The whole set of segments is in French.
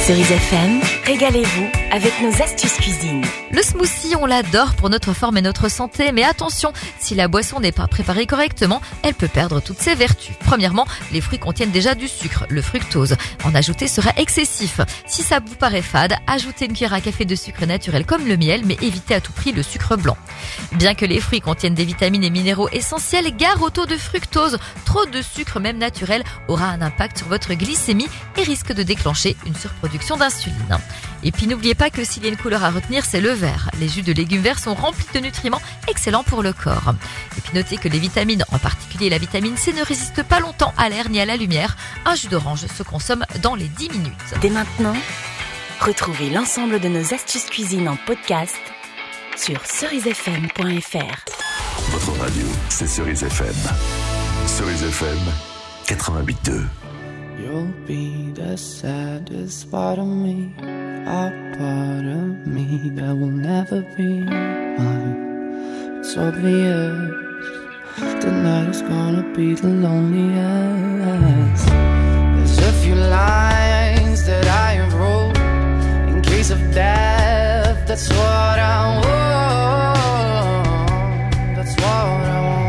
Cerise FM, régalez-vous avec nos astuces cuisine. Le smoothie, on l'adore pour notre forme et notre santé, mais attention, si la boisson n'est pas préparée correctement, elle peut perdre toutes ses vertus. Premièrement, les fruits contiennent déjà du sucre, le fructose. En ajouter sera excessif. Si ça vous paraît fade, ajoutez une cuillère à café de sucre naturel comme le miel, mais évitez à tout prix le sucre blanc. Bien que les fruits contiennent des vitamines et minéraux essentiels, gare au taux de fructose. Trop de sucre, même naturel, aura un impact sur votre glycémie et risque de déclencher une surproduction d'insuline. Et puis n'oubliez pas que s'il y a une couleur à retenir, c'est le vert. Les jus de légumes verts sont remplis de nutriments excellents pour le corps. Et puis notez que les vitamines, en particulier la vitamine C, ne résistent pas longtemps à l'air ni à la lumière. Un jus d'orange se consomme dans les 10 minutes. Dès maintenant, retrouvez l'ensemble de nos astuces cuisine en podcast sur cerisefm.fr. Votre radio, c'est Cerise FM. Cerise FM 88.2. You'll be the saddest part of me, a part of me that will never be mine. It's obvious tonight is gonna be the loneliest. There's a few lines that I have wrote in case of death. That's what I want. That's what I want.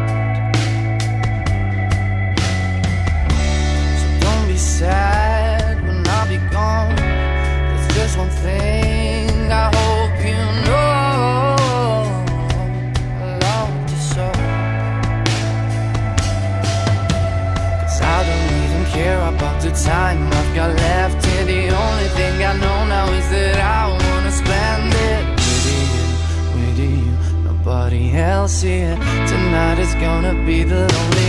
Sad when I'll be gone. There's just one thing I hope you know. I love you so. 'Cause I don't even care about the time I've got left here. The only thing I know now is that I wanna spend it with you. Nobody else here. Tonight is gonna be the lonely